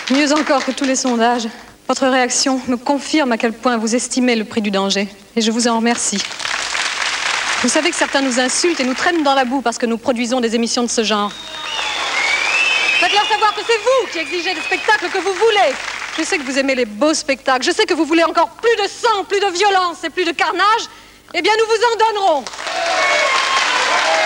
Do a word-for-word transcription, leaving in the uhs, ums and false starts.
Mieux encore que tous les sondages, votre réaction me confirme à quel point vous estimez le prix du danger. Et je vous en remercie. Vous savez que certains nous insultent et nous traînent dans la boue parce que nous produisons des émissions de ce genre. Faites-leur savoir que c'est vous qui exigez des spectacles que vous voulez. Je sais que vous aimez les beaux spectacles. Je sais que vous voulez encore plus de sang, plus de violence et plus de carnage. Eh bien, nous vous en donnerons.